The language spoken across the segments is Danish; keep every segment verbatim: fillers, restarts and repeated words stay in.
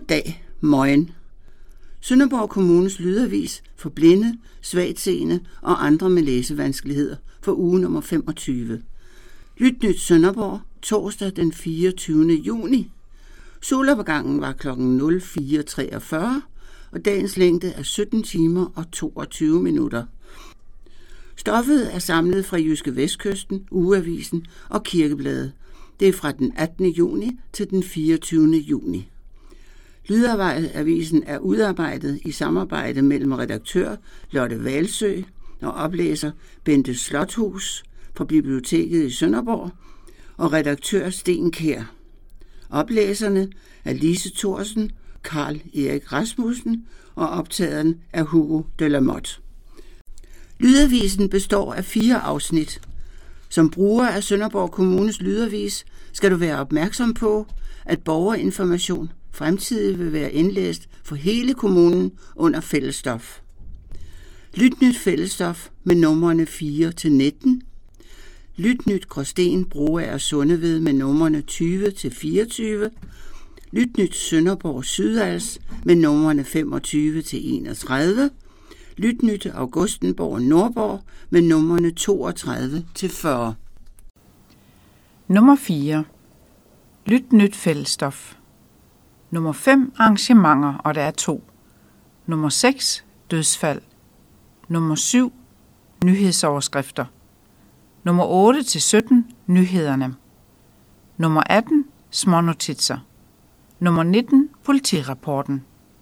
dag, morgen. Sønderborg Kommunes lydavis for blinde, svagtseende og andre med læsevanskeligheder for uge nummer femogtyve. Lytnyt Sønderborg, torsdag den fireogtyvende juni. Solopgangen var klokken nul fire treogfyrre, og dagens længde er sytten timer og toogtyve minutter. Stoffet er samlet fra Jyske Vestkysten, Ugeavisen og Kirkebladet. Det er fra den attende juni til den fireogtyvende juni. Lydarbejdeavisen er udarbejdet i samarbejde mellem redaktør Lotte Valsø og oplæser Bente Slothus fra Biblioteket i Sønderborg og redaktør Sten Kjær. Oplæserne er Lise Thorsen, Karl Erik Rasmussen og optageren er Hugo de la Motte. Lydavisen består af fire afsnit. Som bruger af Sønderborg Kommunes lydavis skal du være opmærksom på, at borgerinformation fremtidig vil være indlæst for hele kommunen under fællesstof. Lytnyt fællesstof med numrene fire til nitten. Lytnyt Gråsten Broager Sundeved med numrene tyve til fireogtyve. Lytnyt Sønderborg Sydals med numrene femogtyve til enogtredive. Lytnyt Augustenborg Nordborg med numrene toogtredive til fyrre. Nummer fire. Lytnyt fællesstof. Nummer fem. Arrangementer, og der er to. Nummer seks. Dødsfald. Nummer syv. Nyhedsoverskrifter. Nummer otte til sytten. Nyhederne. Nummer atten. Smånotitser. Nummer nitten. Politirapporten.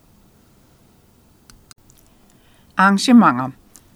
Arrangementer.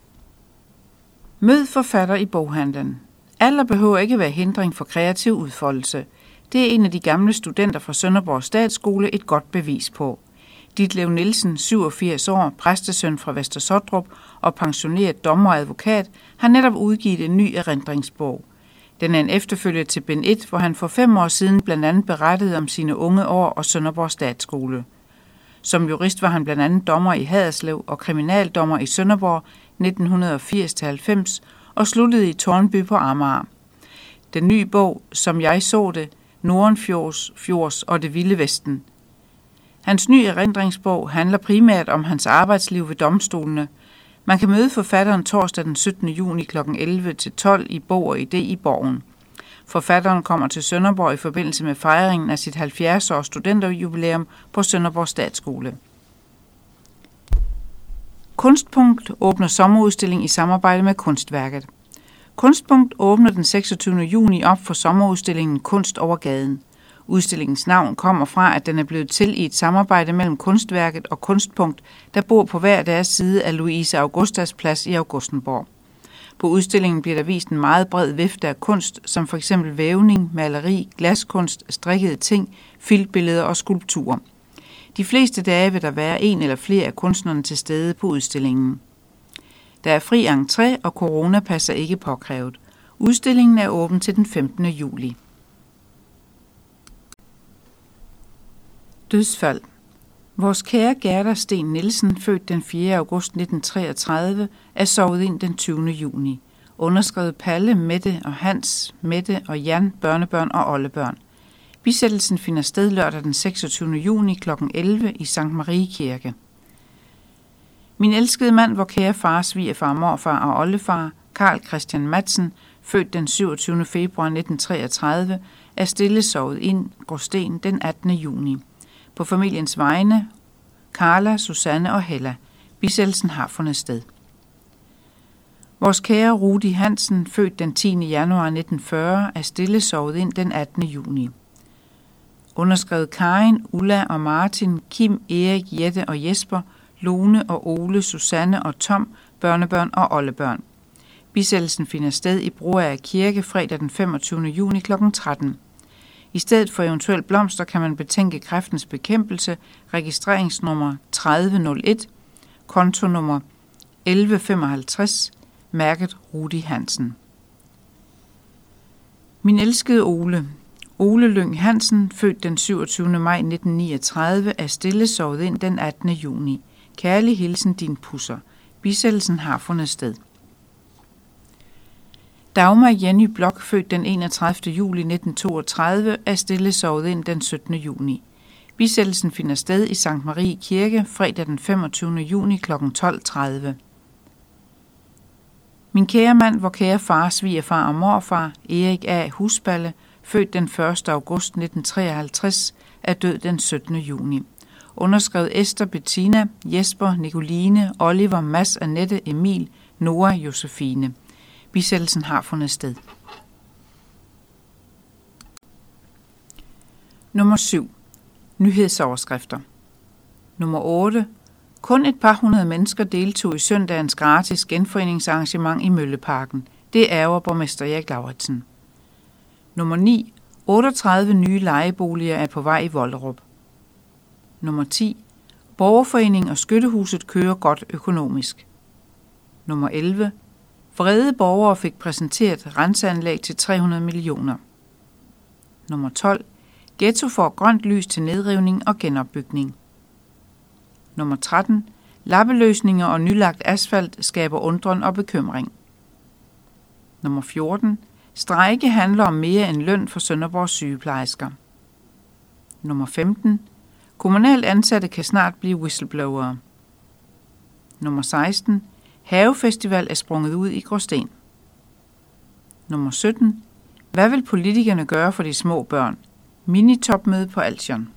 Mød forfatter i boghandlen. Alder behøver ikke være hindring for kreativ udfoldelse. Det er en af de gamle studenter fra Sønderborg Statsskole et godt bevis på. Ditlev Nielsen, syvogfirs år, præstesøn fra Vester Sottrup og pensioneret dommer og advokat, har netop udgivet en ny erindringsbog. Den er en efterfølger til bind et, hvor han for fem år siden blandt andet berettede om sine unge år og Sønderborg Statsskole. Som jurist var han blandt andet dommer i Haderslev og kriminaldommer i Sønderborg nitten firs til halvfems og sluttede i Tårnby på Amager. Den nye bog, Som jeg så det, Nordenfjords Fjords og det vilde vesten. Hans nye erindringsbog handler primært om hans arbejdsliv ved domstolene. Man kan møde forfatteren torsdag den syttende juni klokken elleve til tolv i Bog og Idé i Borgen. Forfatteren kommer til Sønderborg i forbindelse med fejringen af sit halvfjerds års studenterjubilæum på Sønderborg Statsskole. Kunstpunkt åbner sommerudstilling i samarbejde med Kunstværket. Kunstpunkt åbner den seksogtyvende juni op for sommerudstillingen Kunst over gaden. Udstillingens navn kommer fra, at den er blevet til i et samarbejde mellem Kunstværket og Kunstpunkt, der bor på hver deres side af Louise Augustas plads i Augustenborg. På udstillingen bliver der vist en meget bred vifte af kunst, som for eksempel vævning, maleri, glaskunst, strikkede ting, filtbilleder og skulpturer. De fleste dage vil der være en eller flere af kunstnerne til stede på udstillingen. Der er fri entré, og coronapas er ikke påkrævet. Udstillingen er åben til den femtende juli. Dødsfald. Vores kære Gerda Sten Nielsen, født den fjerde august nitten treogtredive, er sovet ind den tyvende juni. Underskrevet Palle, Mette og Hans, Mette og Jan, børnebørn og oldebørn. Bisættelsen finder sted lørdag den seksogtyvende juni klokken elleve i Sankt Marie Kirke. Min elskede mand, vor kære far, svigerfar, morfar og oldefar, Carl Christian Madsen, født den syvogtyvende februar nitten treogtredive, er stille sovet ind, Gråsten, den attende juni. På familiens vegne, Carla, Susanne og Hella. Bisættelsen har fundet sted. Vores kære Rudi Hansen, født den tiende januar nitten fyrre, er stille sovet ind den attende juni. Underskrevet Karin, Ulla og Martin, Kim, Erik, Jette og Jesper, Lone og Ole, Susanne og Tom, børnebørn og oldebørn. Bisættelsen finder sted i Broager Kirke fredag den femogtyvende juni klokken tretten. I stedet for eventuelt blomster kan man betænke Kræftens Bekæmpelse, registreringsnummer tredive nul et, kontonummer elleve femoghalvtreds, mærket Rudi Hansen. Min elskede Ole. Ole Lyng Hansen, født den syvogtyvende maj nitten niogtredive, er stille sovet ind den attende juni. Kærlig hilsen, din pusser. Bisættelsen har fundet sted. Dagmar Jenny Blok, født den enogtredivte juli nitten toogtredive, er stille sovet ind den syttende juni. Bisættelsen finder sted i Sankt Marie Kirke fredag den femogtyvende juni kl. tolv tredive. Min kære mand, vor kære far, svigerfar og morfar, Erik A. Husballe, født den første august nitten treoghalvtreds, er død den syttende juni. Underskrevet Esther, Bettina, Jesper, Nicoline, Oliver, Mads, Annette, Emil, Nora, Josefine. Bisættelsen har fundet sted. Nummer syv. Nyhedsoverskrifter. Nummer otte. Kun et par hundrede mennesker deltog i søndagens gratis genforeningsarrangement i Mølleparken. Det ærger borgmester Erik Lauritsen. Nummer ni. otteogtredive nye lejeboliger er på vej i Vollerup. Nummer ti. Borgerforeningen og Skyttehuset kører godt økonomisk. Nummer elleve. Vrede borgere fik præsenteret renseanlæg til tre hundrede millioner. Nummer tolv. Ghetto får grønt lys til nedrivning og genopbygning. Nummer tretten. Lappeløsninger og nylagt asfalt skaber undren og bekymring. Nummer fjorten. Strejke handler om mere end løn for Sønderborgs sygeplejersker. Nummer femten. Kommunalt ansatte kan snart blive whistleblowere. Nummer seksten. Havefestival er sprunget ud i Gråsten. Nummer sytten. Hvad vil politikerne gøre for de små børn? Minitopmøde på Alsion.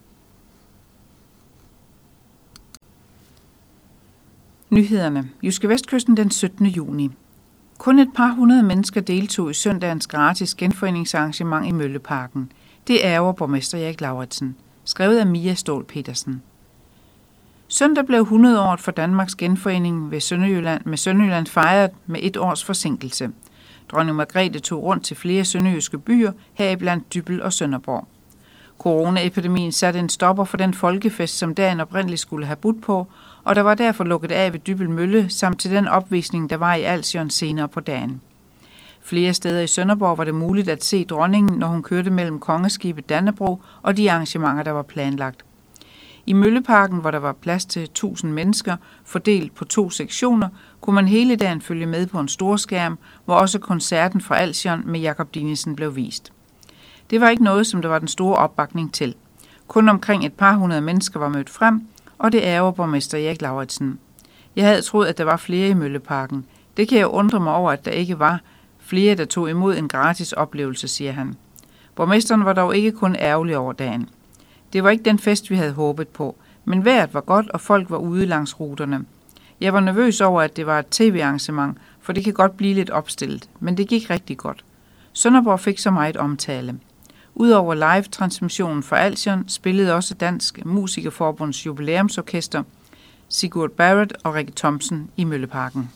Nyhederne. Jyske Vestkysten den syttende juni. Kun et par hundrede mennesker deltog i søndagens gratis genforeningsarrangement i Mølleparken. Det ærger borgmester Erik Lauritsen. Skrevet af Mia Ståhl Petersen. Søndag blev hundrede-året for Danmarks genforening ved Sønderjylland med Sønderjylland fejret med et års forsinkelse. Dronning Margrethe tog rundt til flere sønderjyske byer, heriblandt Dybbøl og Sønderborg. Coronaepidemien satte en stopper for den folkefest, som dagen oprindeligt skulle have budt på, og der var derfor lukket af ved Dybbøl Mølle, samt til den opvisning, der var i Alsion senere på dagen. Flere steder i Sønderborg var det muligt at se dronningen, når hun kørte mellem kongeskibet Dannebrog og de arrangementer, der var planlagt. I Mølleparken, hvor der var plads til tusind mennesker, fordelt på to sektioner, kunne man hele dagen følge med på en storskærm, hvor også koncerten fra Alsion med Jakob Dinesen blev vist. Det var ikke noget, som der var den store opbakning til. Kun omkring et par hundrede mennesker var mødt frem, og det ærger borgmester Erik Lauritsen. Jeg havde troet, at der var flere i Mølleparken. Det kan jeg undre mig over, at der ikke var flere, der tog imod en gratis oplevelse, siger han. Borgmesteren var dog ikke kun ærgerlig over dagen. Det var ikke den fest, vi havde håbet på, men vejret var godt, og folk var ude langs ruterne. Jeg var nervøs over, at det var et tv-arrangement, for det kan godt blive lidt opstillet, men det gik rigtig godt. Sønderborg fik så meget omtale. Udover live-transmissionen for Alsion spillede også Dansk Musikerforbunds jubilæumsorkester Sigurd Barrett og Rikke Thomsen i Mølleparken.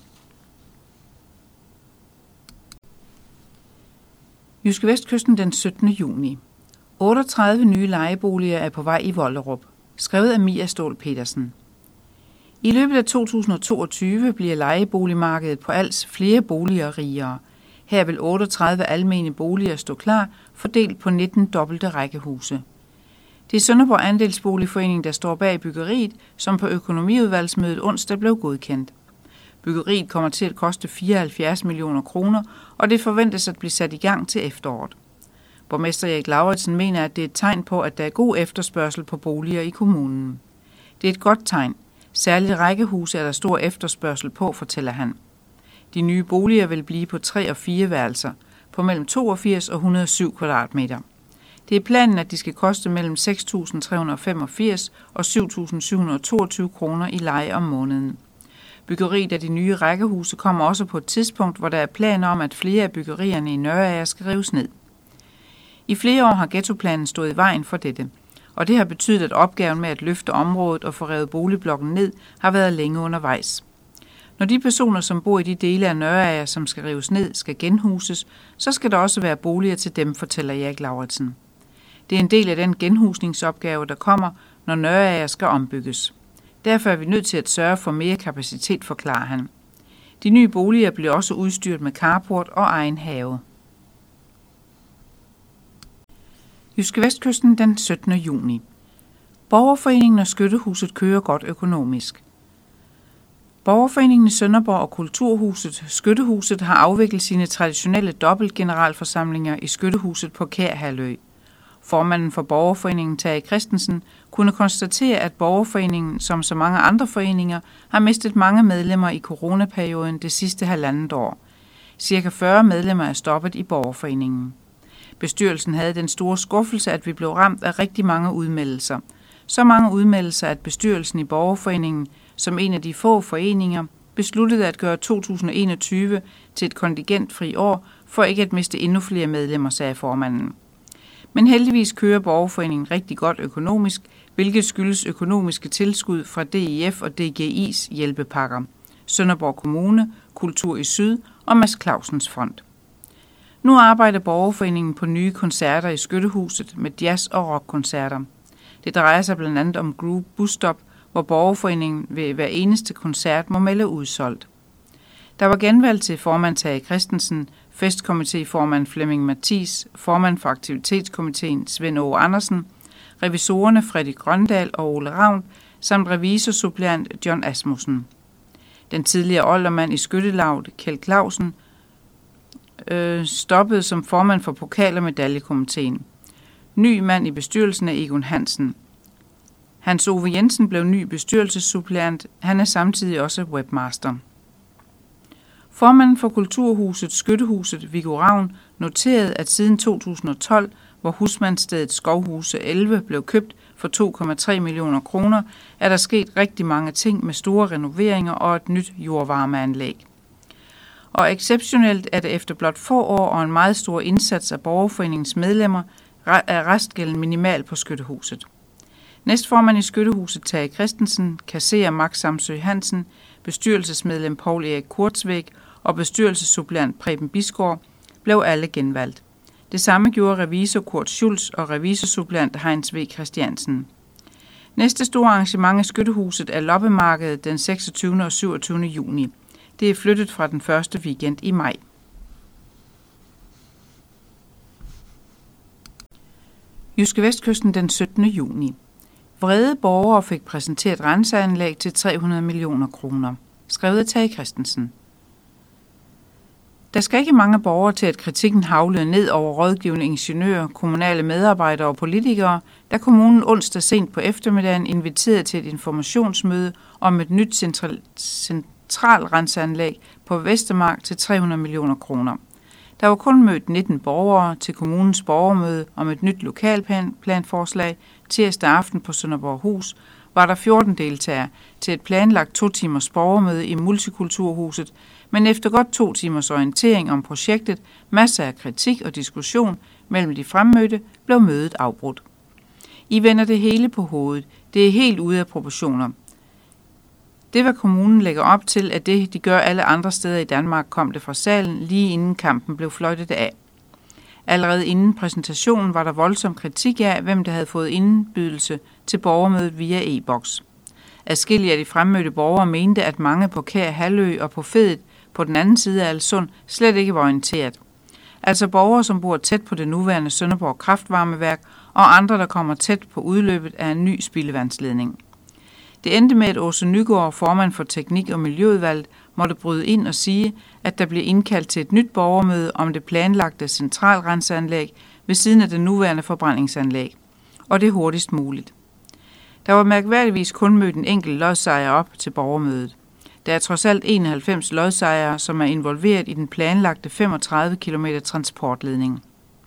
Jyske Vestkysten den syttende juni. otteogtredive nye lejeboliger er på vej i Vollerup. Skrevet af Mia Ståhl Petersen. I løbet af to tusind og toogtyve bliver lejeboligmarkedet på Als flere boliger rigere. Her vil otteogtredive almene boliger stå klar, fordelt på nitten dobbelte rækkehuse. Det er Sønderborg Andelsboligforening, der står bag byggeriet, som på økonomiudvalgsmødet onsdag blev godkendt. Byggeriet kommer til at koste fireoghalvfjerds millioner kroner, og det forventes at blive sat i gang til efteråret. Borgmester Erik Lauritsen mener, at det er et tegn på, at der er god efterspørgsel på boliger i kommunen. Det er et godt tegn. Særligt rækkehuse er der stor efterspørgsel på, fortæller han. De nye boliger vil blive på tre og fire værelser, på mellem toogfirs og et hundrede og syv kvadratmeter. Det er planen, at de skal koste mellem seks tusind tre hundrede og femogfirs og syv tusind syv hundrede og toogtyve kroner i leje om måneden. Byggeriet af de nye rækkehuse kommer også på et tidspunkt, hvor der er planer om, at flere af byggerierne i Nørager skal rives ned. I flere år har ghettoplanen stået i vejen for dette, og det har betydet, at opgaven med at løfte området og få revet boligblokken ned har været længe undervejs. Når de personer, som bor i de dele af Nørager, som skal rives ned, skal genhuses, så skal der også være boliger til dem, fortæller Erik Lauritsen. Det er en del af den genhusningsopgave, der kommer, når Nørager skal ombygges. Derfor er vi nødt til at sørge for mere kapacitet, forklarer han. De nye boliger bliver også udstyret med carport og egen have. Jyske Vestkysten den syttende juni. Borgerforeningen og Skyttehuset kører godt økonomisk. Borgerforeningen i Sønderborg og Kulturhuset Skyttehuset har afviklet sine traditionelle dobbeltgeneralforsamlinger i Skyttehuset på Kær Halvø. Formanden for Borgerforeningen, Tage Christensen, kunne konstatere, at Borgerforeningen, som så mange andre foreninger, har mistet mange medlemmer i coronaperioden det sidste halvandet år. Cirka fyrre medlemmer er stoppet i Borgerforeningen. Bestyrelsen havde den store skuffelse, at vi blev ramt af rigtig mange udmeldelser. Så mange udmeldelser, at bestyrelsen i Borgerforeningen, som en af de få foreninger, besluttede at gøre to tusind og enogtyve til et kontingentfri år, for ikke at miste endnu flere medlemmer, sagde formanden. Men heldigvis kører Borgerforeningen rigtig godt økonomisk, hvilket skyldes økonomiske tilskud fra D I F og D G I's hjælpepakker, Sønderborg Kommune, Kultur i Syd og Mads Clausens Fond. Nu arbejder Borgerforeningen på nye koncerter i Skyttehuset med jazz- og rockkoncerter. Det drejer sig blandt andet om Groove Busstop, hvor Borgerforeningen ved hver eneste koncert må melde udsolgt. Der var genvalg til formand Tage Christensen, festkomitéformand Flemming Mathis, formand for aktivitetskomiteen Svend Åge Andersen, revisorerne Fredrik Grøndal og Ole Ravn, samt revisorsuppleant John Asmussen. Den tidligere oldermand i skyttelaget, Kjeld Clausen, øh, stoppede som formand for pokal- og medaljekomiteen. Ny mand i bestyrelsen er Egon Hansen. Hans Ove Jensen blev ny bestyrelsessuppleant. Han er samtidig også webmaster. Formanden for Kulturhuset Skyttehuset, Viggo Ravn, noterede, at siden to tusind og tolv, hvor husmandsstedet Skovhuse elleve blev købt for to komma tre millioner kroner, er der sket rigtig mange ting med store renoveringer og et nyt jordvarmeanlæg. Og exceptionelt er det efter blot få år og en meget stor indsats af Borgerforeningens medlemmer, er restgælden minimal på Skyttehuset. Næstformand i Skyttehuset, Tage Christensen, kasserer Max Samsø Hansen, bestyrelsesmedlem Poul Erik Kurtzvæk og bestyrelsessuppleant Preben Bisgaard blev alle genvalgt. Det samme gjorde revisor Kurt Schulz og revisorsuppleant Heinz V. Christiansen. Næste store arrangement i Skyttehuset er loppemarkedet den seksogtyvende og syvogtyvende juni. Det er flyttet fra den første weekend i maj. JydskeVestkysten den syttende juni. Vrede borgere fik præsenteret renseanlæg til tre hundrede millioner kroner. Skrevet af Tage Christensen. Der skal ikke mange borgere til, at kritikken havlede ned over rådgivende ingeniører, kommunale medarbejdere og politikere, da kommunen onsdag sent på eftermiddagen inviterede til et informationsmøde om et nyt central, centralrenseanlæg på Vestermark til tre hundrede millioner kroner. Der var kun mødt nitten borgere til kommunens borgermøde om et nyt lokalplanforslag. Tirsdag aften på Sønderborghus var der fjorten deltagere til et planlagt to timers borgermøde i Multikulturhuset, men efter godt to timers orientering om projektet, masser af kritik og diskussion mellem de fremmødte, blev mødet afbrudt. I vender det hele på hovedet. Det er helt ude af proportioner. Det, hvad kommunen lægger op til, at det, de gør alle andre steder i Danmark, kom det fra salen lige inden kampen blev fløjtet af. Allerede inden præsentationen var der voldsom kritik af, hvem der havde fået indbydelse til borgermødet via e-boks. Adskillige af de fremmødte borgere mente, at mange på Kær Halvø og på Fedet på den anden side af Alssund slet ikke var orienteret. Altså borgere, som bor tæt på det nuværende Sønderborg kraftvarmeværk, og andre, der kommer tæt på udløbet af en ny spildevandsledning. Det endte med, at Åse Nygaard, formand for Teknik- og Miljøudvalget, måtte bryde ind og sige, at der blev indkaldt til et nyt borgermøde om det planlagte centralrenseanlæg ved siden af det nuværende forbrændingsanlæg, og det hurtigst muligt. Der var mærkværdigvis kun mødt en enkelt lodsejer op til borgermødet. Der er trods alt enoghalvfems lodsejere, som er involveret i den planlagte femogtredive kilometer transportledning.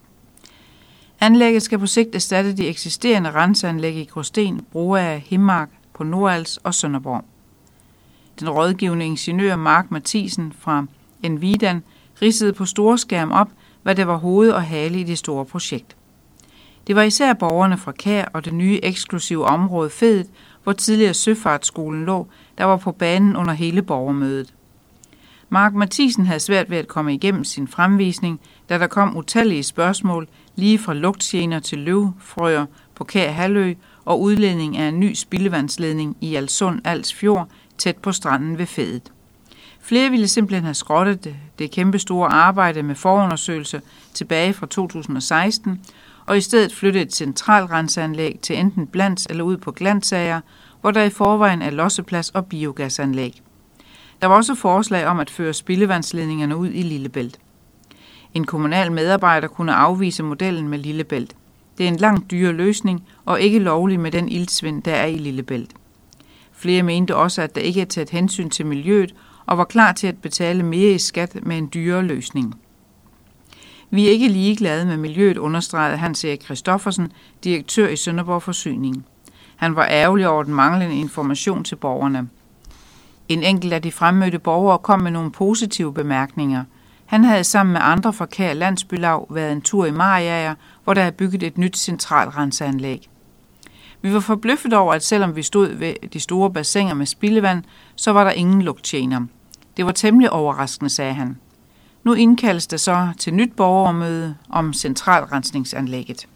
Anlægget skal på sigt erstatte de eksisterende renseanlæg i Gråsten, Broager, Himmark, på Nordals og Sønderborg. Den rådgivende ingeniør Mark Mathisen fra Envidan ridsede på storskærm op, hvad der var hoved og hale i det store projekt. Det var især borgerne fra Kær og det nye eksklusive område Fedet, hvor tidligere Søfartsskolen lå, der var på banen under hele borgermødet. Mark Mathisen havde svært ved at komme igennem sin fremvisning, da der kom utallige spørgsmål, lige fra lugtgener til løvfrøer på Kær Halvø og udledning af en ny spildevandsledning i Alssund Als Fjord, tæt på stranden ved Fedet. Flere ville simpelthen have skrottet det, det kæmpe store arbejde med forundersøgelser tilbage fra to tusind og seksten, og i stedet flytte et centralrenseanlæg til enten Blands eller ud på Glandsager, hvor der i forvejen er losseplads og biogasanlæg. Der var også forslag om at føre spildevandsledningerne ud i Lillebælt. En kommunal medarbejder kunne afvise modellen med Lillebælt. Det er en langt dyre løsning og ikke lovlig med den iltsvind, der er i Lillebælt. Flere mente også, at der ikke er taget hensyn til miljøet og var klar til at betale mere i skat med en dyrere løsning. Vi er ikke ligeglade med miljøet, understregede Hans Erik Christoffersen, direktør i Sønderborg Forsyning. Han var ærgerlig over den manglende information til borgerne. En enkelt af de fremmødte borgere kom med nogle positive bemærkninger. Han havde sammen med andre fra Kær Landsbylav været en tur i Mariager, hvor der er bygget et nyt centralrenseanlæg. Vi var forbløffet over, at selvom vi stod ved de store bassiner med spildevand, så var der ingen lugtgener. Det var temmelig overraskende, sagde han. Nu indkaldes der så til nyt borgermøde om centralrensningsanlægget.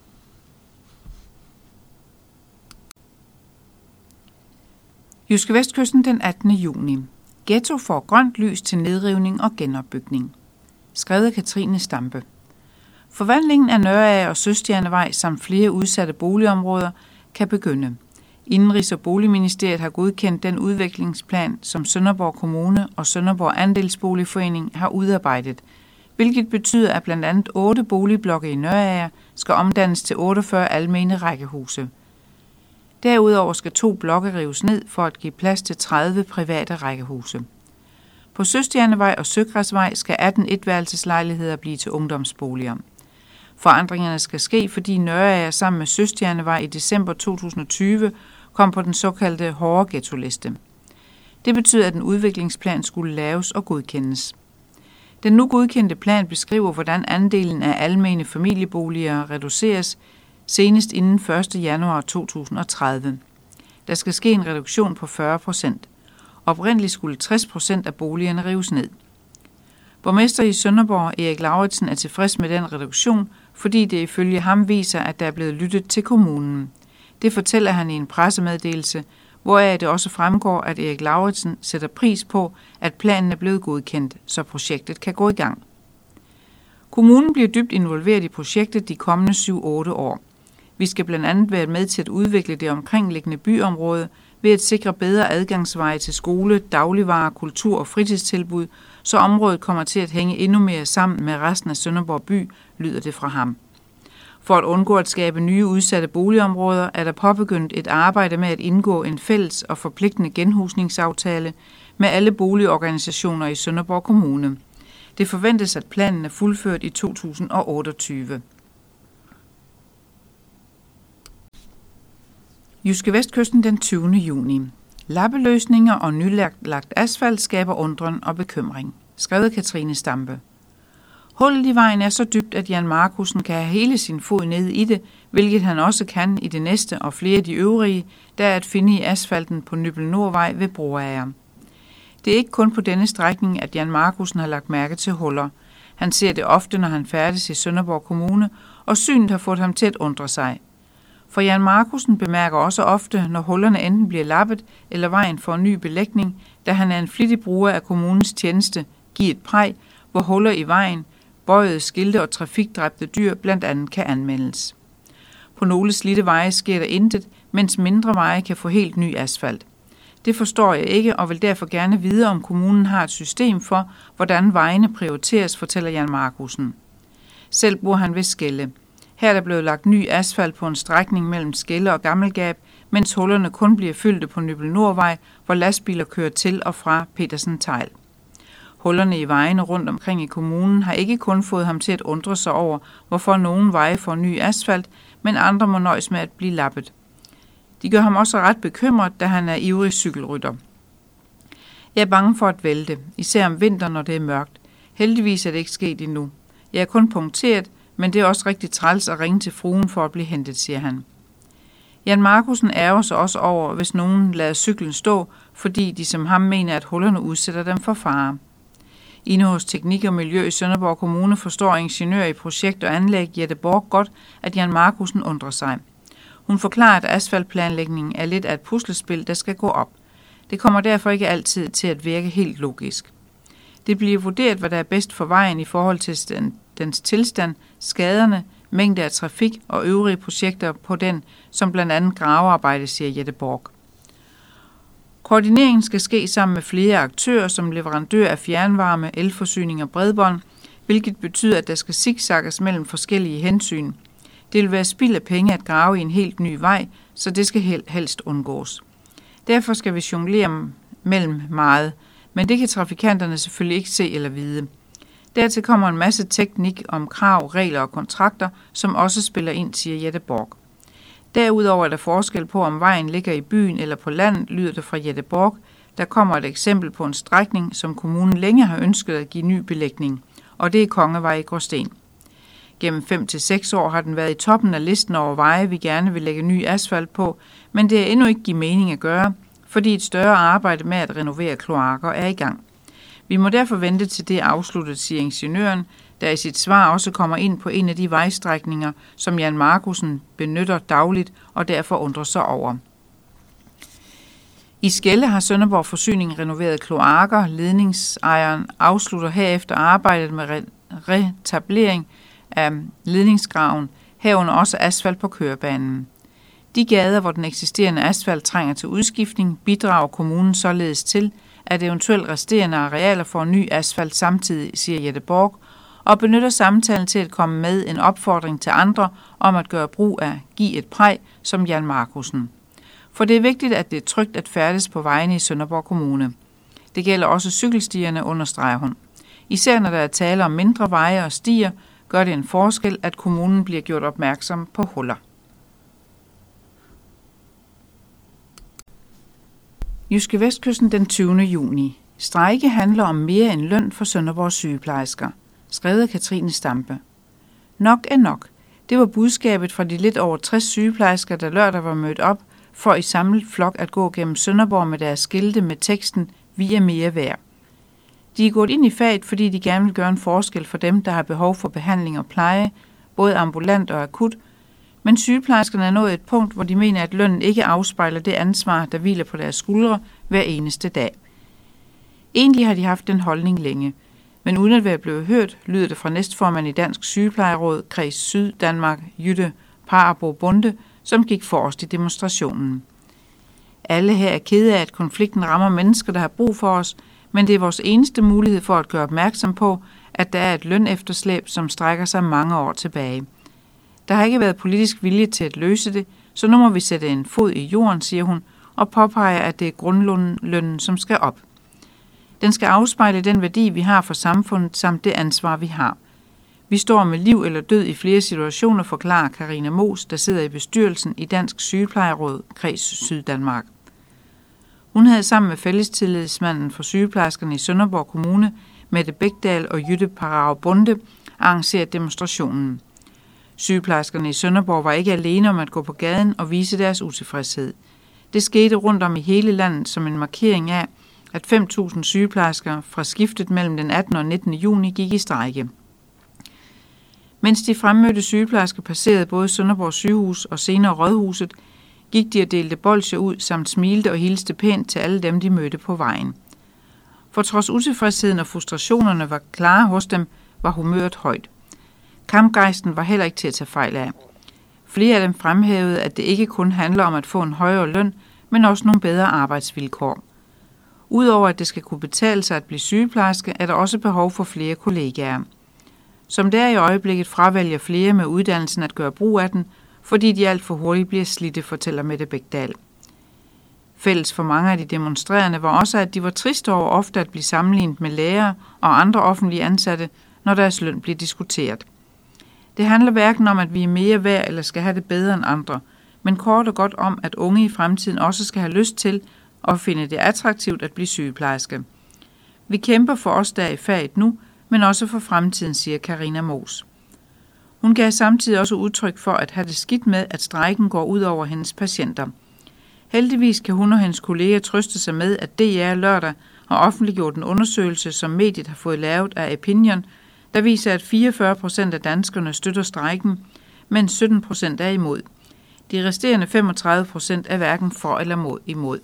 JydskeVestkysten den attende juni. Ghetto får grønt lys til nedrivning og genopbygning. Skrevet af Katrine Stampe. Forvandlingen af Nørager og Søstjernevej samt flere udsatte boligområder kan begynde. Indenrigs- og Boligministeriet har godkendt den udviklingsplan, som Sønderborg Kommune og Sønderborg Andelsboligforening har udarbejdet, hvilket betyder, at blandt andet otte boligblokke i Nørager skal omdannes til otteogfyrre almene rækkehuse. Derudover skal to blokke rives ned for at give plads til tredive private rækkehuse. På Søstjernevej og Søgræsvej skal atten etværelseslejligheder blive til ungdomsboliger. Forandringerne skal ske, fordi Nørager sammen med Søstjernevej i december to tusind og tyve kom på den såkaldte hårde ghettoliste. Det betyder, at en udviklingsplan skulle laves og godkendes. Den nu godkendte plan beskriver, hvordan andelen af almene familieboliger reduceres senest inden første januar to tusind og tredive. Der skal ske en reduktion på fyrre procent. Oprindeligt skulle tres procent af boligerne rives ned. Borgmester i Sønderborg, Erik Lauritsen, er tilfreds med den reduktion, fordi det ifølge ham viser, at der er blevet lyttet til kommunen. Det fortæller han i en pressemeddelelse, hvoraf det også fremgår, at Erik Lauritsen sætter pris på, at planen er blevet godkendt, så projektet kan gå i gang. Kommunen bliver dybt involveret i projektet de kommende syv otte år. Vi skal blandt andet være med til at udvikle det omkringliggende byområde ved at sikre bedre adgangsveje til skole, dagligvarer, kultur og fritidstilbud, så området kommer til at hænge endnu mere sammen med resten af Sønderborg by, lyder det fra ham. For at undgå at skabe nye udsatte boligområder, er der påbegyndt et arbejde med at indgå en fælles og forpligtende genhusningsaftale med alle boligorganisationer i Sønderborg Kommune. Det forventes, at planen er fuldført i to tusind og otteogtyve. JydskeVestkysten den tyvende juni. Lappeløsninger og nylagt asfalt skaber undren og bekymring. Skrevet Katrine Stampe. Hullet i vejen er så dybt, at Jan Markusen kan have hele sin fod nede i det, hvilket han også kan i det næste og flere af de øvrige, der er at finde i asfalten på Nybel Nordvej ved Broager. Det er ikke kun på denne strækning, at Jan Markusen har lagt mærke til huller. Han ser det ofte, når han færdes i Sønderborg Kommune, og synet har fået ham til at undre sig. For Jan Markusen bemærker også ofte, når hullerne enten bliver lappet eller vejen får en ny belægning, da han er en flittig bruger af kommunens tjeneste, Giv et præg, hvor huller i vejen, bøjede skilte og trafikdræbte dyr blandt andet kan anmeldes. På nogle slidte veje sker der intet, mens mindre veje kan få helt ny asfalt. Det forstår jeg ikke og vil derfor gerne vide, om kommunen har et system for, hvordan vejene prioriteres, fortæller Jan Markusen. Selv bor han ved Skelle. Her er der blevet lagt ny asfalt på en strækning mellem Skelle og Gammelgab, mens hullerne kun bliver fyldte på Nybel Nordvej, hvor lastbiler kører til og fra Petersen Tegl. Hullerne i vejene rundt omkring i kommunen har ikke kun fået ham til at undre sig over, hvorfor nogle veje får ny asfalt, men andre må nøjes med at blive lappet. De gør ham også ret bekymret, da han er ivrig cykelrytter. Jeg er bange for at vælte, især om vinteren, når det er mørkt. Heldigvis er det ikke sket endnu. Jeg er kun punkteret, men det er også rigtig træls at ringe til fruen for at blive hentet, siger han. Jan Markusen ærger sig også over, hvis nogen lader cyklen stå, fordi de som ham mener, at hullerne udsætter dem for fare. Inde hos Teknik og Miljø i Sønderborg Kommune forstår ingeniør i projekt og anlæg Jette Borg godt, at Jan Markusen undrer sig. Hun forklarer, at asfaltplanlægningen er lidt af et puslespil, der skal gå op. Det kommer derfor ikke altid til at virke helt logisk. Det bliver vurderet, hvad der er bedst for vejen i forhold til dens tilstand, skaderne, mængde af trafik og øvrige projekter på den, som blandt andet gravearbejde, siger Jette Borg. Koordineringen skal ske sammen med flere aktører som leverandør af fjernvarme, elforsyning og bredbånd, hvilket betyder, at der skal zigzagges mellem forskellige hensyn. Det vil være spild af penge at grave i en helt ny vej, så det skal helst undgås. Derfor skal vi jonglere mellem meget, men det kan trafikanterne selvfølgelig ikke se eller vide. Dertil kommer en masse teknik om krav, regler og kontrakter, som også spiller ind, siger Jette Borg. Derudover er der forskel på, om vejen ligger i byen eller på landet, lyder det fra Jette Borg. Der kommer et eksempel på en strækning, som kommunen længe har ønsket at give ny belægning, og det er Kongevej i Gråsten. Gennem fem til seks år har den været i toppen af listen over veje, vi gerne vil lægge ny asfalt på, men det er endnu ikke give mening at gøre, fordi et større arbejde med at renovere kloakker er i gang. Vi må derfor vente til det er afsluttet, siger ingeniøren, der i sit svar også kommer ind på en af de vejstrækninger, som Jan Markusen benytter dagligt og derfor undrer sig over. I Skelde har Sønderborg Forsyning renoveret kloakker. Ledningsejeren afslutter herefter arbejdet med retablering af ledningsgraven, herunder også asfalt på kørebanen. De gader, hvor den eksisterende asfalt trænger til udskiftning, bidrager kommunen således til, at eventuelt resterende arealer får ny asfalt samtidig, siger Jette Borg, og benytter samtalen til at komme med en opfordring til andre om at gøre brug af Giv et præg som Jan Markusen. For det er vigtigt, at det er trygt at færdes på vejene i Sønderborg Kommune. Det gælder også cykelstierne, understreger hun. Især når der er tale om mindre veje og stier, gør det en forskel, at kommunen bliver gjort opmærksom på huller. Jyske Vestkysten den tyvende juni. Strejke handler om mere end løn for Sønderborgs sygeplejersker. Skrevet af Katrine Stampe. Nok er nok. Det var budskabet fra de lidt over tres sygeplejersker, der lørdag var mødt op for i samlet flok at gå gennem Sønderborg med deres skilte med teksten "Vi er mere værd". De er gået ind i faget, fordi de gerne vil gøre en forskel for dem, der har behov for behandling og pleje, både ambulant og akut, men sygeplejerskerne er nået et punkt, hvor de mener, at lønnen ikke afspejler det ansvar, der hviler på deres skuldre hver eneste dag. Egentlig har de haft den holdning længe, men uden at være blevet hørt, lyder det fra næstformand i Dansk Sygeplejeråd, Kreds Syd Danmark, Jytte Parabo Bonde, som gik forrest i demonstrationen. Alle her er kede af, at konflikten rammer mennesker, der har brug for os, men det er vores eneste mulighed for at gøre opmærksom på, at der er et lønefterslæb, som strækker sig mange år tilbage. Der har ikke været politisk vilje til at løse det, så nu må vi sætte en fod i jorden, siger hun, og påpeger, at det er grundlønnen, som skal op. Den skal afspejle den værdi, vi har for samfundet, samt det ansvar, vi har. Vi står med liv eller død i flere situationer, forklarer Karina Moos, der sidder i bestyrelsen i Dansk Sygeplejeråd, Kreds Syddanmark. Hun havde sammen med fællestillidsmanden for sygeplejerskerne i Sønderborg Kommune, Mette Bækdal og Jytte Parabo Bonde, arrangeret demonstrationen. Sygeplejerskerne i Sønderborg var ikke alene om at gå på gaden og vise deres utilfredshed. Det skete rundt om i hele landet som en markering af, at fem tusind sygeplejersker fra skiftet mellem den attende og nittende juni gik i strejke. Mens de fremmødte sygeplejersker passerede både Sønderborg sygehus og senere Rådhuset, gik de og delte bolsjer ud samt smilte og hilste pænt til alle dem, de mødte på vejen. For trods utilfredsheden og frustrationerne var klare hos dem, var humøret højt. Kampgejsten var heller ikke til at tage fejl af. Flere af dem fremhævede, at det ikke kun handler om at få en højere løn, men også nogle bedre arbejdsvilkår. Udover at det skal kunne betale sig at blive sygeplejerske, er der også behov for flere kollegaer. Som det er i øjeblikket, fravælger flere med uddannelsen at gøre brug af den, fordi de alt for hurtigt bliver slidte, fortæller Mette Bækdal. Fælles for mange af de demonstrerende var også, at de var triste over ofte at blive sammenlignet med lærere og andre offentlige ansatte, når deres løn bliver diskuteret. Det handler hverken om, at vi er mere værd eller skal have det bedre end andre, men kort og godt om, at unge i fremtiden også skal have lyst til og finde det attraktivt at blive sygeplejerske. Vi kæmper for os, der er i faget nu, men også for fremtiden, siger Karina Moos. Hun gav samtidig også udtryk for at have det skidt med, at strejken går ud over hendes patienter. Heldigvis kan hun og hendes kolleger trøste sig med, at D R lørdag har offentliggjort en undersøgelse, som mediet har fået lavet af Opinion, der viser, at fireogfyrre procent af danskerne støtter strejken, mens sytten procent er imod. De resterende femogtredive procent er hverken for eller mod imod.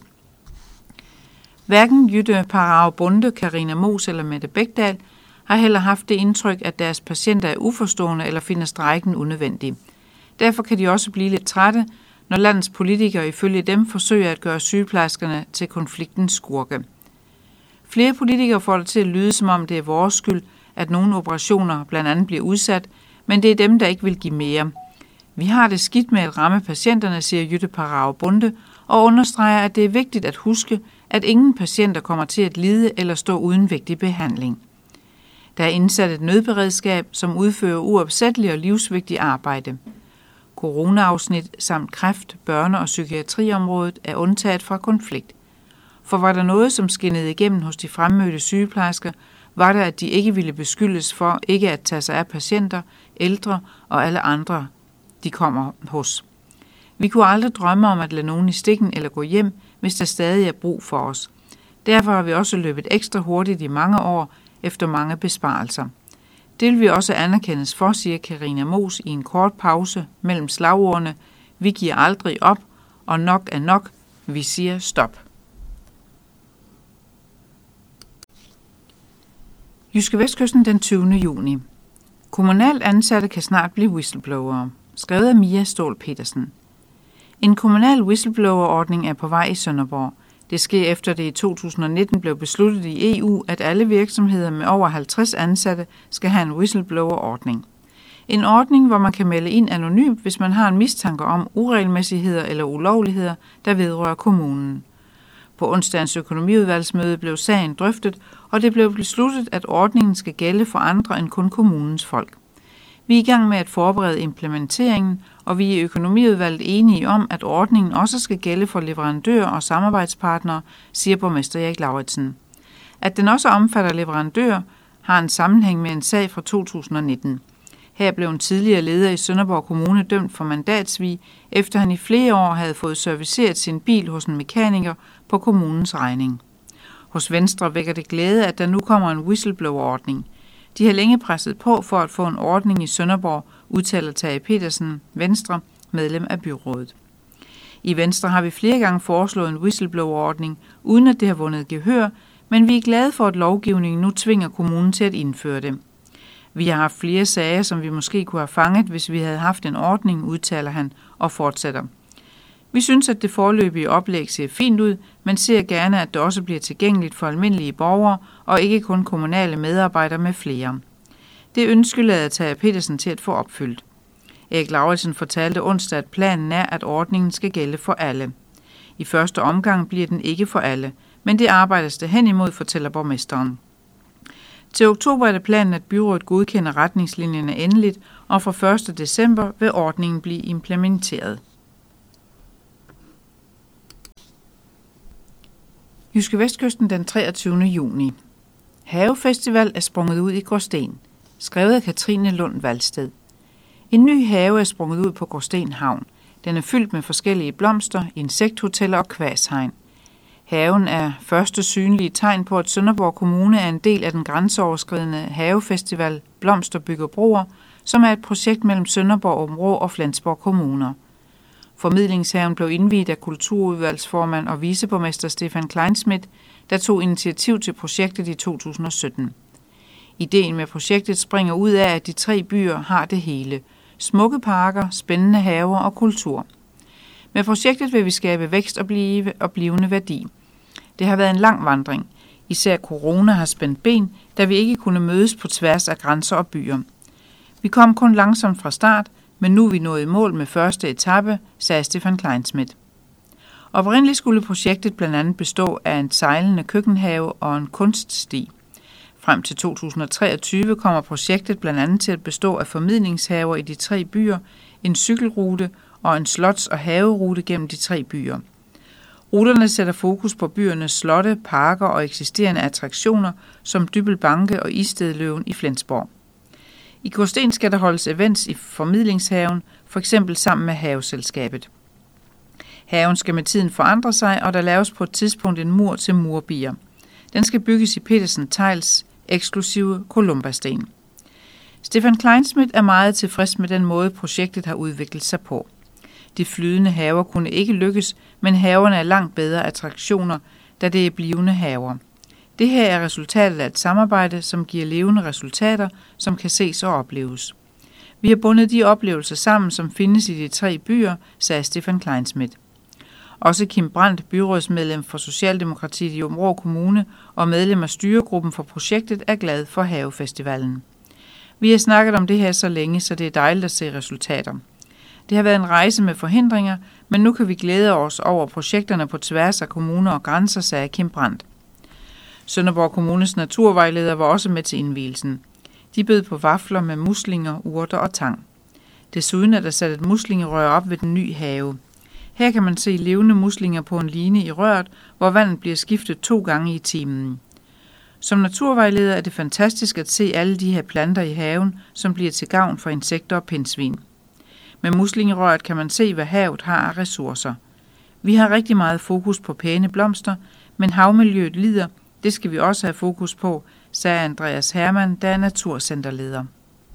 Hverken Jytte Parabo Bonde, Karina Moos eller Mette Bækdal har heller haft det indtryk, at deres patienter er uforstående eller finder strejken unødvendig. Derfor kan de også blive lidt trætte, når landets politikere ifølge dem forsøger at gøre sygeplejerskerne til konfliktens skurke. Flere politikere får det til at lyde, som om det er vores skyld, at nogle operationer blandt andet bliver udsat, men det er dem, der ikke vil give mere. Vi har det skidt med at ramme patienterne, siger Jytte Parag Bonde, og understreger, at det er vigtigt at huske, at ingen patienter kommer til at lide eller stå uden vigtig behandling. Der er indsat et nødberedskab, som udfører uopsættelig og livsvigtigt arbejde. Corona-afsnit samt kræft-, børne- og psykiatriområdet er undtaget fra konflikt. For var der noget, som skinnede igennem hos de fremmødte sygeplejersker, var det, at de ikke ville beskyldes for ikke at tage sig af patienter, ældre og alle andre, de kommer hos. Vi kunne aldrig drømme om at lade nogen i stikken eller gå hjem, hvis der stadig er brug for os. Derfor har vi også løbet ekstra hurtigt i mange år efter mange besparelser. Det vil vi også anerkendes for, siger Karina Moos i en kort pause mellem slagordene: vi giver aldrig op, og nok er nok, vi siger stop. JydskeVestkysten den tyvende juni. Kommunalt ansatte kan snart blive whistleblowere. Skrevet af Mia Ståhl Petersen. En kommunal whistleblower-ordning er på vej i Sønderborg. Det sker efter det i to tusind og nitten blev besluttet i E U, at alle virksomheder med over halvtreds ansatte skal have en whistleblower-ordning. En ordning, hvor man kan melde ind anonymt, hvis man har en mistanke om uregelmæssigheder eller ulovligheder, der vedrører kommunen. På onsdagens økonomiudvalgsmøde blev sagen drøftet, og det blev besluttet, at ordningen skal gælde for andre end kun kommunens folk. Vi er i gang med at forberede implementeringen, og vi er i økonomiudvalget enige om, at ordningen også skal gælde for leverandører og samarbejdspartnere, siger borgmester Erik Lauritsen. At den også omfatter leverandører, har en sammenhæng med en sag fra to tusind og nitten. Her blev en tidligere leder i Sønderborg Kommune dømt for mandatsvig, efter han i flere år havde fået serviceret sin bil hos en mekaniker på kommunens regning. Hos Venstre vækker det glæde, at der nu kommer en whistleblower-ordning. De har længe presset på for at få en ordning i Sønderborg, udtaler Tage Petersen, Venstre, medlem af byrådet. I Venstre har vi flere gange foreslået en whistleblower-ordning, uden at det har vundet gehør, men vi er glade for, at lovgivningen nu tvinger kommunen til at indføre det. Vi har haft flere sager, som vi måske kunne have fanget, hvis vi havde haft en ordning, udtaler han og fortsætter. Vi synes, at det foreløbige oplæg ser fint ud, men ser gerne, at det også bliver tilgængeligt for almindelige borgere og ikke kun kommunale medarbejdere med flere. Det ønske lader Tage Petersen til at få opfyldt. Erik Lauritsen fortalte onsdag, at planen er, at ordningen skal gælde for alle. I første omgang bliver den ikke for alle, men det arbejdes det hen imod, fortæller borgmesteren. Til oktober er det planen, at byrådet godkender retningslinjerne endeligt, og fra første december vil ordningen blive implementeret. JydskeVestkysten den treogtyvende juni. Havefestival er sprunget ud i Gråsten. Skrevet af Katrine Lund Valsted. En ny have er sprunget ud på Gråsten Havn. Den er fyldt med forskellige blomster, insekthoteller og kvashegn. Haven er første synlige tegn på, at Sønderborg Kommune er en del af den grænseoverskridende havefestival Blomster bygger broer, som er et projekt mellem Sønderborg, Aabenraa og Flensborg Kommuner. Formidlingshaven blev indviet af kulturudvalgsformand og viceborgmester Stefan Kleinschmidt, der tog initiativ til projektet i to tusind og sytten. Ideen med projektet springer ud af, at de tre byer har det hele: smukke parker, spændende haver og kultur. Med projektet vil vi skabe vækst og blive og blivende værdi. Det har været en lang vandring. Især corona har spændt ben, da vi ikke kunne mødes på tværs af grænser og byer. Vi kom kun langsomt fra start, men nu er vi nået i mål med første etape, sagde Stefan Kleinschmidt. Oprindeligt skulle projektet blandt andet bestå af en sejlende køkkenhave og en kunststi. Frem til to tusind og treogtyve kommer projektet blandt andet til at bestå af formidlingshaver i de tre byer, en cykelrute og en slots- og haverute gennem de tre byer. Ruterne sætter fokus på byernes slotte, parker og eksisterende attraktioner som Dybbøl Banke og Istedløven i Flensborg. I Gråsten skal der holdes events i formidlingshaven, for eksempel sammen med haveselskabet. Haven skal med tiden forandre sig, og der laves på et tidspunkt en mur til murbier. Den skal bygges i Petersen Tegls eksklusive Columbasten. Stefan Kleinschmidt er meget tilfreds med den måde, projektet har udviklet sig på. De flydende haver kunne ikke lykkes, men haverne er langt bedre attraktioner, da det er blivende haver. Det her er resultatet af et samarbejde, som giver levende resultater, som kan ses og opleves. Vi har bundet de oplevelser sammen, som findes i de tre byer, sagde Stefan Kleinschmidt. Også Kim Brandt, byrådsmedlem for Socialdemokratiet i Aabenraa Kommune og medlem af styregruppen for projektet, er glad for havefestivalen. Vi har snakket om det her så længe, så det er dejligt at se resultater. Det har været en rejse med forhindringer, men nu kan vi glæde os over projekterne på tværs af kommuner og grænser, sagde Kim Brandt. Sønderborg Kommunes naturvejleder var også med til indvielsen. De bød på vafler med muslinger, urter og tang. Desuden er der sat et muslingerør op ved den nye have. Her kan man se levende muslinger på en line i røret, hvor vandet bliver skiftet to gange i timen. Som naturvejleder er det fantastisk at se alle de her planter i haven, som bliver til gavn for insekter og pindsvin. Med muslingerøret kan man se, hvad havet har af ressourcer. Vi har rigtig meget fokus på pæne blomster, men havmiljøet lider. Det skal vi også have fokus på, sagde Andreas Hermann, der er naturcenterleder.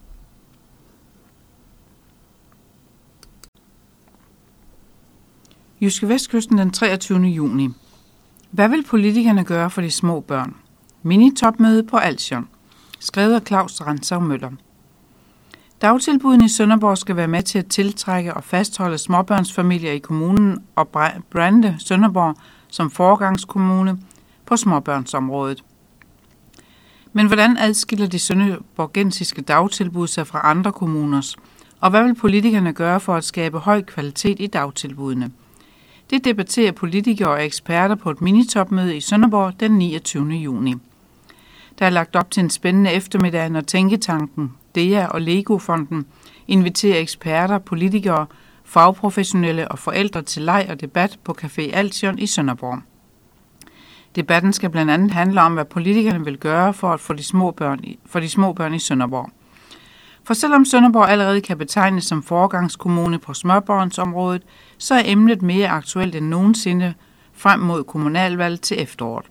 JydskeVestkysten den treogtyvende juni. Hvad vil politikerne gøre for de små børn? Mini-topmøde på Alsion. Skrevet af Claus Rantzav Møller. Dagtilbudene i Sønderborg skal være med til at tiltrække og fastholde småbørnsfamilier i kommunen og brande Sønderborg som foregangskommune på småbørnsområdet. Men hvordan adskiller de sønderborgensiske dagtilbud sig fra andre kommuners? Og hvad vil politikerne gøre for at skabe høj kvalitet i dagtilbudene? Det debatterer politikere og eksperter på et minitopmøde i Sønderborg den niogtyvende juni. Der er lagt op til en spændende eftermiddag, når Tænketanken, D E A og Lego-fonden inviterer eksperter, politikere, fagprofessionelle og forældre til leg og debat på Café Alsion i Sønderborg. Debatten skal blandt andet handle om, hvad politikerne vil gøre for at få de små børn i, for de små børn i Sønderborg. For selvom Sønderborg allerede kan betegnes som foregangskommune på småbørnsområdet, så er emnet mere aktuelt end nogensinde frem mod kommunalvalg til efteråret.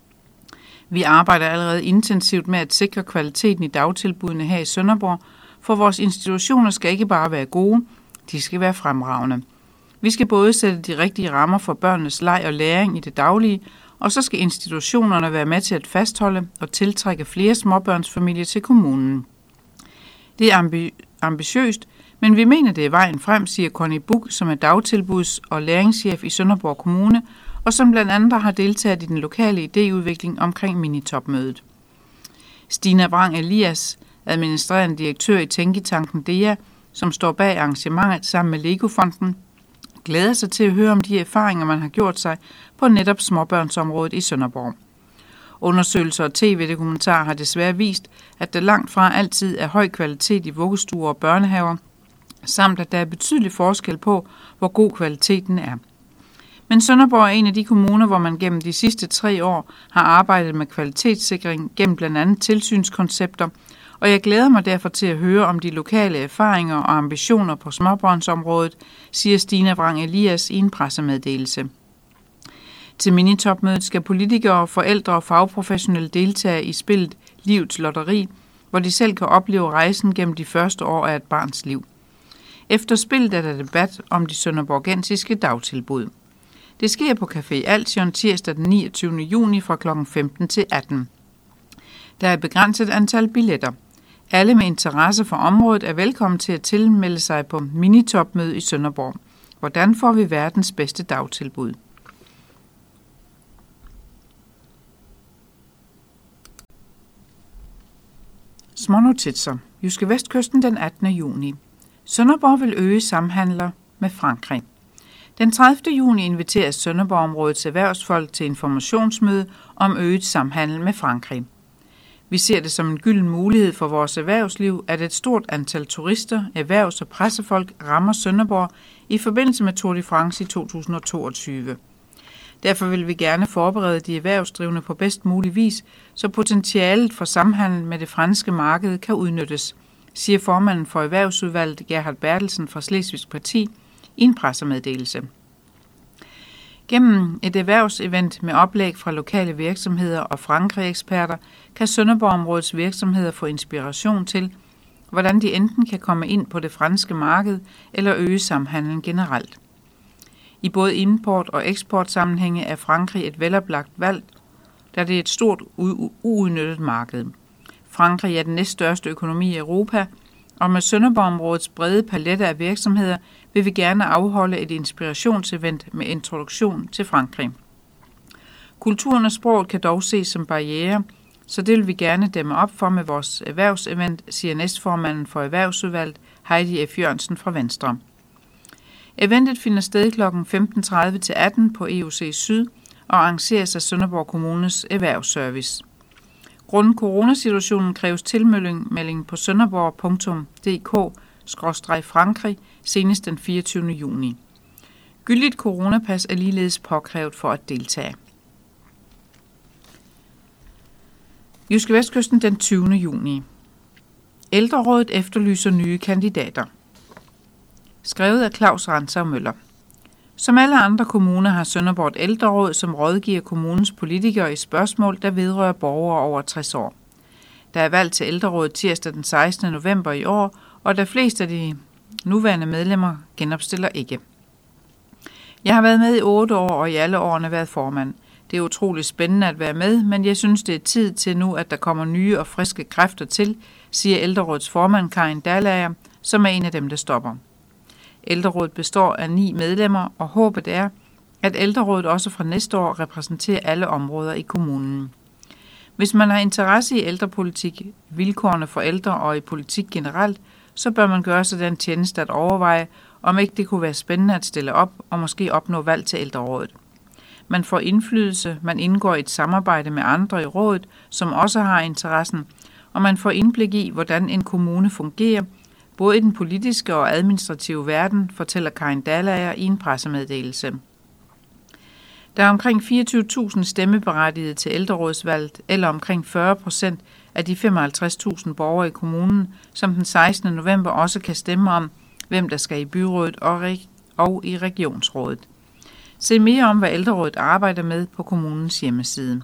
Vi arbejder allerede intensivt med at sikre kvaliteten i dagtilbudene her i Sønderborg, for vores institutioner skal ikke bare være gode, de skal være fremragende. Vi skal både sætte de rigtige rammer for børnenes leg og læring i det daglige, og så skal institutionerne være med til at fastholde og tiltrække flere småbørnsfamilier til kommunen. Det er ambi- ambitiøst, men vi mener, det er vejen frem, siger Conny Buch, som er dagtilbuds- og læringschef i Sønderborg Kommune, og som blandt andet har deltaget i den lokale idéudvikling omkring minitopmødet. Stina Brang Elias, administrerende direktør i Tænketanken D E A, som står bag arrangementet sammen med Lego-fonden, glæder sig til at høre om de erfaringer, man har gjort sig på netop småbørnsområdet i Sønderborg. Undersøgelser og tv-dokumentarer har desværre vist, at der langt fra altid er høj kvalitet i vuggestuer og børnehaver, samt at der er betydelig forskel på, hvor god kvaliteten er. Men Sønderborg er en af de kommuner, hvor man gennem de sidste tre år har arbejdet med kvalitetssikring gennem blandt andet tilsynskoncepter, og jeg glæder mig derfor til at høre om de lokale erfaringer og ambitioner på småbørnsområdet, siger Stina Brang Elias i en pressemeddelelse. Til minitopmødet skal politikere, forældre og fagprofessionelle deltage i spillet Livets Lotteri, hvor de selv kan opleve rejsen gennem de første år af et barns liv. Efter spillet er der debat om de sønderborgensiske dagtilbud. Det sker på Café Alsion tirsdag den niogtyvende juni fra klokken femten til atten. Der er et begrænset antal billetter. Alle med interesse for området er velkommen til at tilmelde sig på minitopmøde i Sønderborg. Hvordan får vi verdens bedste dagtilbud? Smånotitser. JydskeVestkysten den attende juni. Sønderborg vil øge samhandler med Frankrig. Den tredivte juni inviteres Sønderborg-områdets erhvervsfolk til informationsmøde om øget samhandel med Frankrig. Vi ser det som en gylden mulighed for vores erhvervsliv, at et stort antal turister, erhvervs- og pressefolk rammer Sønderborg i forbindelse med Tour de France i to tusind og toogtyve. Derfor vil vi gerne forberede de erhvervsdrivende på bedst mulig vis, så potentialet for samhandel med det franske marked kan udnyttes, siger formanden for erhvervsudvalget Gerhard Bertelsen fra Slesvigsk Parti i en pressemeddelelse. Gennem et erhvervsevent med oplæg fra lokale virksomheder og Frankrig-eksperter kan Sønderborg-områdets virksomheder få inspiration til, hvordan de enten kan komme ind på det franske marked eller øge samhandlen generelt. I både import- og eksportsammenhænge er Frankrig et veloplagt valg, da det er et stort u- uudnyttet marked. Frankrig er den næststørste økonomi i Europa, og med Sønderborg-områdets brede palette af virksomheder vil vi gerne afholde et inspirationsevent med introduktion til Frankrig. Kulturen og sproget kan dog ses som barriere, så det vil vi gerne dæmme op for med vores erhvervsevent, siger næstformanden for erhvervsudvalget Heidi F. Jørgensen fra Venstre. Eventet finder sted kl. femten tredive til atten på E O C Syd og arrangeres af Sønderborg Kommunes erhvervsservice. Grundet coronasituationen kræves tilmelding på sønderborg punktum d k skråstreg frankrig senest den fireogtyvende juni. Gyldigt coronapas er ligeledes påkrævet for at deltage. JydskeVestkysten den tyvende juni. Ældrerådet efterlyser nye kandidater. Skrevet af Claus Rantzav Møller. Som alle andre kommuner har Sønderborg et ældreråd, som rådgiver kommunens politikere i spørgsmål, der vedrører borgere over tres år. Der er valgt til ældrerådet tirsdag den sekstende november i år, og de fleste af de nuværende medlemmer genopstiller ikke. Jeg har været med i otte år og i alle årene været formand. Det er utroligt spændende at være med, men jeg synes, det er tid til nu, at der kommer nye og friske kræfter til, siger ældrerådets formand Karin Dahlager, som er en af dem, der stopper. Ældrerådet består af ni medlemmer, og håbet er, at ældrerådet også fra næste år repræsenterer alle områder i kommunen. Hvis man har interesse i ældrepolitik, vilkårene for ældre og i politik generelt, så bør man gøre sig den tjeneste at overveje, om ikke det kunne være spændende at stille op og måske opnå valg til ældrerådet. Man får indflydelse, man indgår i et samarbejde med andre i rådet, som også har interessen, og man får indblik i, hvordan en kommune fungerer, både i den politiske og administrative verden, fortæller Karin Dahlager i en pressemeddelelse. Der er omkring fireogtyve tusind stemmeberettigede til ældrerådsvalget, eller omkring fyrre procent af de femoghalvtreds tusind borgere i kommunen, som den sekstende november også kan stemme om, hvem der skal i byrådet og, reg- og i regionsrådet. Se mere om, hvad ældrerådet arbejder med på kommunens hjemmeside.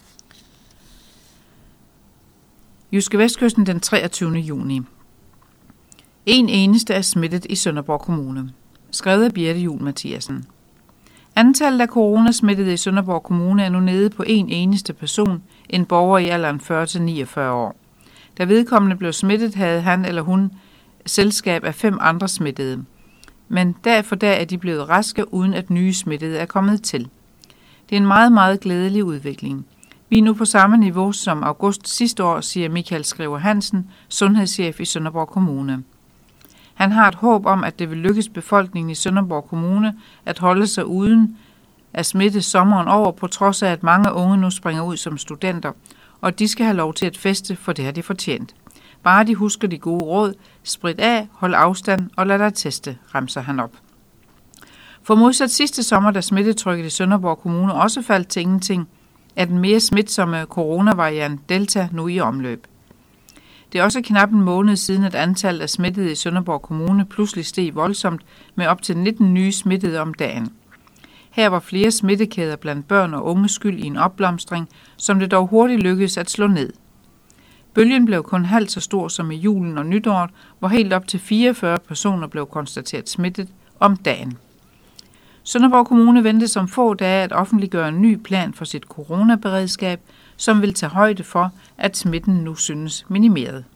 JydskeVestkysten den treogtyvende juni. En eneste er smittet i Sønderborg Kommune. Skrevet af Birte Juhl Mathiasen. Antallet af coronasmittede i Sønderborg Kommune er nu nede på en eneste person, en borger i alderen fyrre til niogfyrre år. Da vedkommende blev smittet, havde han eller hun selskab af fem andre smittede. Men dag for dag er de blevet raske, uden at nye smittede er kommet til. Det er en meget, meget glædelig udvikling. Vi er nu på samme niveau som august sidste år, siger Michael Skriver Hansen, sundhedschef i Sønderborg Kommune. Han har et håb om, at det vil lykkes befolkningen i Sønderborg Kommune at holde sig uden at smitte sommeren over, på trods af, at mange unge nu springer ud som studenter, og de skal have lov til at feste, for det har de fortjent. Bare de husker de gode råd, sprit af, hold afstand og lad dig teste, remser han op. For modsat sidste sommer, da smittetrykket i Sønderborg Kommune også faldt til ingenting, er den mere smitsomme coronavariant Delta nu i omløb. Det er også knap en måned siden, at antallet af smittede i Sønderborg Kommune pludselig steg voldsomt med op til nitten nye smittede om dagen. Her var flere smittekæder blandt børn og unge skyld i en opblomstring, som det dog hurtigt lykkedes at slå ned. Bølgen blev kun halvt så stor som i julen og nytåret, hvor helt op til fireogfyrre personer blev konstateret smittet om dagen. Sønderborg Kommune ventes om få dage at offentliggøre en ny plan for sit coronaberedskab, som vil tage højde for, at smitten nu synes minimeret.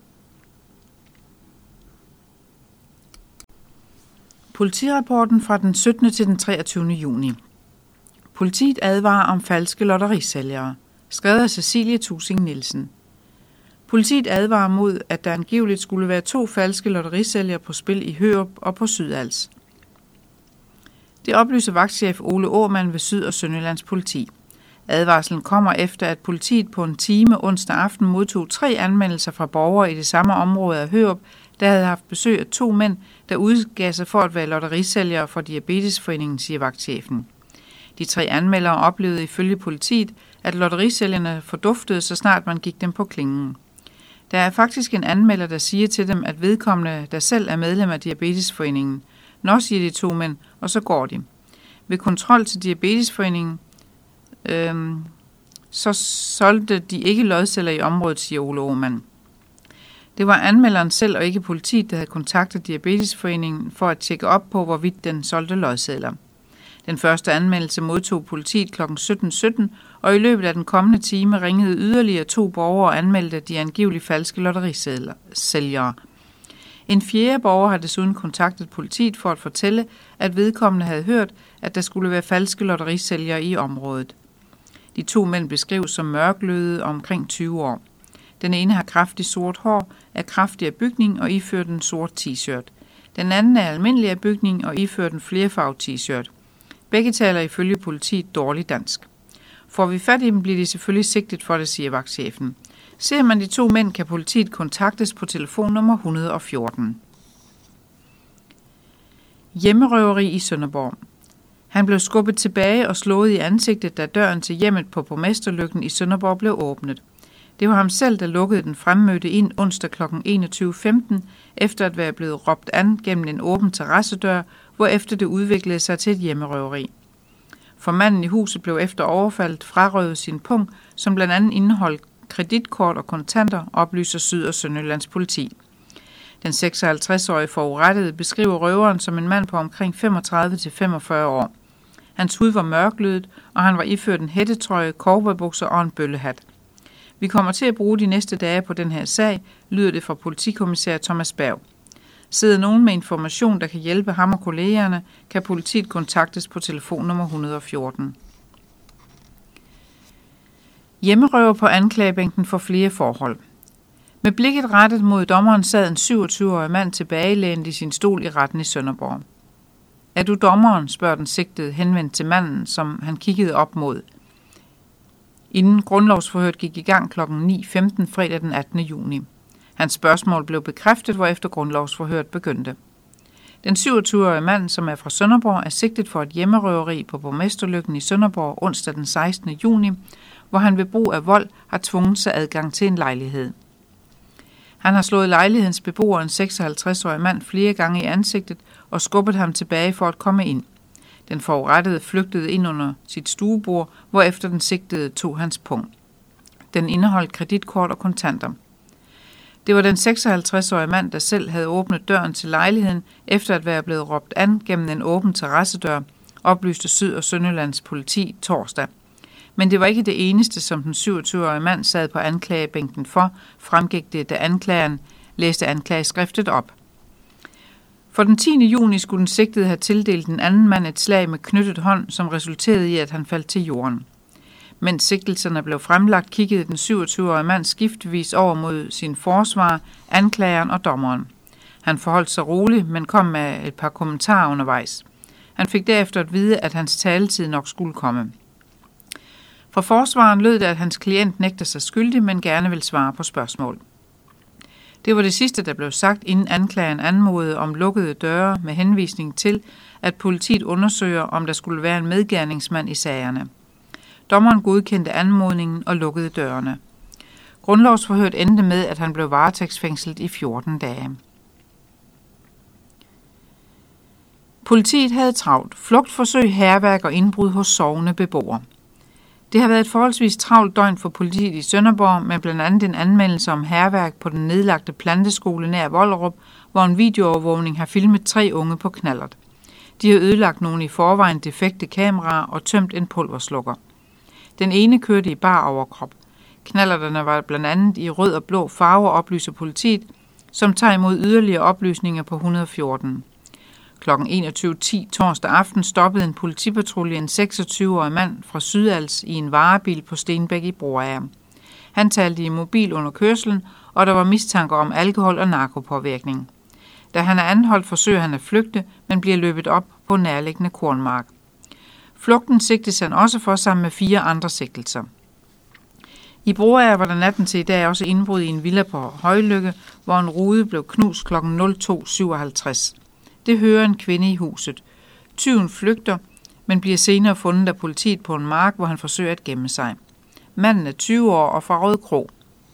Politirapporten fra den syttende til den treogtyvende juni. Politiet advarer om falske lotterisælgere. Skrevet af Cecilie Tusing Nielsen. Politiet advarer mod, at der angiveligt skulle være to falske lotterisælgere på spil i Hørup og på Sydals. Det oplyser vagtchef Ole Aarmann ved Syd- og Sønderjyllands politi. Advarslen kommer efter, at politiet på en time onsdag aften modtog tre anmeldelser fra borgere i det samme område af Hørup, der havde haft besøg af to mænd, der udgav sig for at være lotterisælgere for Diabetesforeningen, siger vagtchefen. De tre anmeldere oplevede ifølge politiet, at lotterisælgerne forduftede, så snart man gik dem på klingen. Der er faktisk en anmelder, der siger til dem, at vedkommende, der selv er medlem af Diabetesforeningen, nå, siger de to mænd, og så går de. Ved kontrol til Diabetesforeningen, øhm, så solgte de ikke lodsedler i området, siger Ole Aarmann. Det var anmelderen selv og ikke politiet, der havde kontaktet Diabetesforeningen for at tjekke op på, hvorvidt den solgte lodsedler. Den første anmeldelse modtog politiet klokken sytten sytten, og i løbet af den kommende time ringede yderligere to borgere og anmeldte de angiveligt falske lotterisælgere. En fjerde borger har desuden kontaktet politiet for at fortælle, at vedkommende havde hørt, at der skulle være falske lotterisælgere i området. De to mænd beskrives som mørkløde og omkring tyve år. Den ene har kraftigt sort hår, er kraftig af bygning og iført en sort t-shirt. Den anden er almindelig af bygning og iført en flerfarvet t-shirt. Begge taler ifølge politiet dårligt dansk. Får vi fat i dem, bliver de selvfølgelig sigtet for det, siger vagtchefen. Ser man de to mænd, kan politiet kontaktes på telefonnummer et hundrede og fjorten. Hjemmerøveri i Sønderborg. Han blev skubbet tilbage og slået i ansigtet, da døren til hjemmet på Borgmesterløkken i Sønderborg blev åbnet. Det var ham selv, der lukkede den fremmødte ind onsdag kl. enogtyve femten, efter at være blevet råbt an gennem en åben terrassedør, hvorefter det udviklede sig til et hjemmerøveri. For manden i huset blev efter overfaldet frarøvet sin pung, som blandt andet indeholdt kreditkort og kontanter, oplyser Syd- og Sønderjyllands politi. Den seksoghalvtreds-årige forurettede beskriver røveren som en mand på omkring femogtredive til femogfyrre år. Hans hud var mørklødet, og han var iført en hættetrøje, cowboybukser og en bøllehat. Vi kommer til at bruge de næste dage på den her sag, lyder det fra politikommissær Thomas Berg. Sidder nogen med information, der kan hjælpe ham og kollegerne, kan politiet kontaktes på telefonnummer et hundrede og fjorten. Hjemmerøver på anklagebænken for flere forhold. Med blikket rettet mod dommeren sad en syvogtyve-årig mand tilbagelænet i sin stol i retten i Sønderborg. Er du dommeren, spørger den sigtede henvendt til manden, som han kiggede op mod. Inden grundlovsforhøret gik i gang klokken ni femten fredag den attende juni. Hans spørgsmål blev bekræftet, hvorefter grundlovsforhøret begyndte. Den syvogtyve-årige mand, som er fra Sønderborg, er sigtet for et hjemmerøveri på Borgmesterløkken i Sønderborg onsdag den sekstende juni, hvor han ved brug af vold har tvunget sig adgang til en lejlighed. Han har slået lejlighedens beboer, en seksoghalvtreds-årig mand, flere gange i ansigtet og skubbet ham tilbage for at komme ind. Den forurettede flygtede ind under sit stuebord, hvorefter den sigtede tog hans pung. Den indeholdt kreditkort og kontanter. Det var den seksoghalvtreds-årige mand, der selv havde åbnet døren til lejligheden, efter at være blevet råbt an gennem en åben terrassedør, oplyste Syd- og Sønderjyllands politi torsdag. Men det var ikke det eneste, som den syvogtyve-årige mand sad på anklagebænken for, fremgik det, da anklageren læste anklageskriftet op. For den tiende juni skulle den sigtede have tildelt den anden mand et slag med knyttet hånd, som resulterede i, at han faldt til jorden. Mens sigtelserne blev fremlagt, kiggede den syvogtyve-årige mand skiftevis over mod sin forsvarer, anklageren og dommeren. Han forholdt sig roligt, men kom med et par kommentarer undervejs. Han fik derefter at vide, at hans taletid nok skulle komme. Fra forsvaren lød det, at hans klient nægter sig skyldig, men gerne vil svare på spørgsmål. Det var det sidste, der blev sagt, inden anklageren anmodede om lukkede døre med henvisning til, at politiet undersøger, om der skulle være en medgerningsmand i sagerne. Dommeren godkendte anmodningen og lukkede dørene. Grundlovsforhøret endte med, at han blev varetægtsfængslet i fjorten dage. Politiet havde travlt. Flugtforsøg, hærværk og indbrud hos sovende beboere. Det har været et forholdsvis travlt døgn for politiet i Sønderborg, med blandt andet en anmeldelse om hærværk på den nedlagte planteskole nær Vollerup, hvor en videoovervågning har filmet tre unge på knallert. De har ødelagt nogle i forvejen defekte kameraer og tømt en pulverslukker. Den ene kørte i bar overkrop. Knallerterne var blandt andet i rød og blå farve, oplyser politiet, som tager imod yderligere oplysninger på et hundrede og fjorten. klokken enogtyve ti torsdag aften stoppede en politipatrulje en seksogtyve-årig mand fra Sydals i en varebil på Stenbæk i Broager. Han talte i mobil under kørslen, og der var mistanker om alkohol- og narkopåvirkning. Da han er anholdt, forsøger han at flygte, men bliver løbet op på nærliggende kornmark. Flugten sigtes han også for sammen med fire andre sigtelser. I Broager var der natten til i dag også indbrud i en villa på Højlykke, hvor en rude blev knust klokken to syvoghalvtreds. Det hører en kvinde i huset. Tyven flygter, men bliver senere fundet af politiet på en mark, hvor han forsøger at gemme sig. Manden er tyve år og fra Rødkro.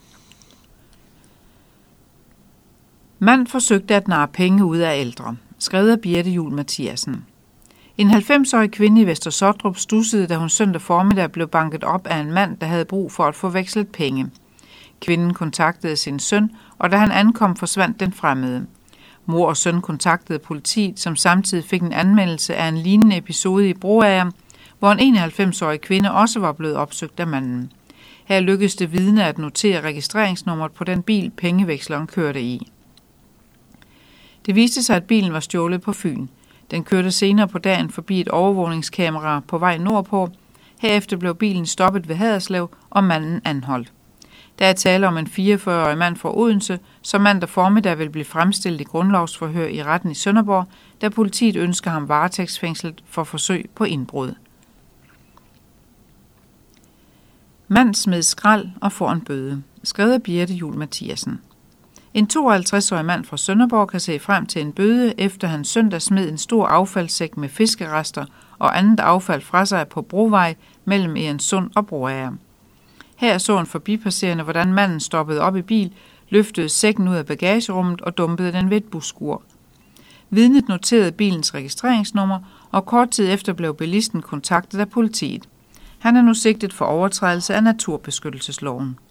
Mand forsøgte at narre penge ud af ældre, skrevet af Birte Juhl Mathiasen. En halvfems-årig kvinde i Vester Sottrup stussede, da hun søndag formiddag blev banket op af en mand, der havde brug for at få vekslet penge. Kvinden kontaktede sin søn, og da han ankom, forsvandt den fremmede. Mor og søn kontaktede politiet, som samtidig fik en anmeldelse af en lignende episode i Broager, hvor en enoghalvfems-årig kvinde også var blevet opsøgt af manden. Her lykkedes det vidne at notere registreringsnummeret på den bil, pengeveksleren kørte i. Det viste sig, at bilen var stjålet på Fyn. Den kørte senere på dagen forbi et overvågningskamera på vej nordpå. Herefter blev bilen stoppet ved Haderslev, og manden anholdt. Der er tale om en fireogfyrre-årig mand fra Odense, som mandag formiddag vil blive fremstillet i grundlovsforhør i retten i Sønderborg, da politiet ønsker ham varetægtsfængslet for forsøg på indbrud. Mand smed skrald og får en bøde. Skrevet af Birte Juhl Mathiasen. En tooghalvtreds-årig mand fra Sønderborg kan se frem til en bøde, efter han søndag smed en stor affaldssæk med fiskerester og andet affald fra sig på Brovej mellem Egernsund og Broager. Her så en forbipasserende, hvordan manden stoppede op i bil, løftede sækken ud af bagagerummet og dumpede den ved et busskur. Vidnet noterede bilens registreringsnummer, og kort tid efter blev bilisten kontaktet af politiet. Han er nu sigtet for overtrædelse af naturbeskyttelsesloven.